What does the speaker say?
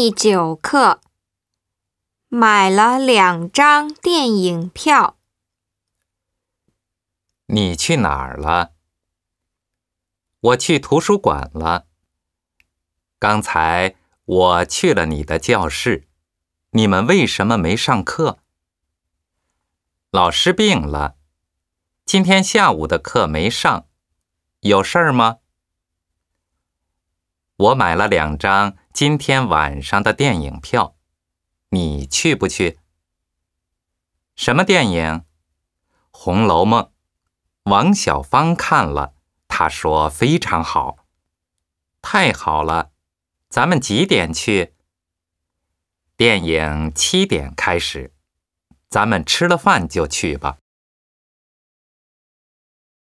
第9课，买了2张电影票。 你去哪儿了？我去图书馆了。刚才我去了你的教室，你们为什么没上课？老师病了，今天下午的课没上，有事儿吗？我买了2张今天晚上的电影票，你去不去？什么电影？《红楼梦》。王小芳看了，她说非常好。太好了，咱们几点去？电影7点开始，咱们吃了饭就去吧。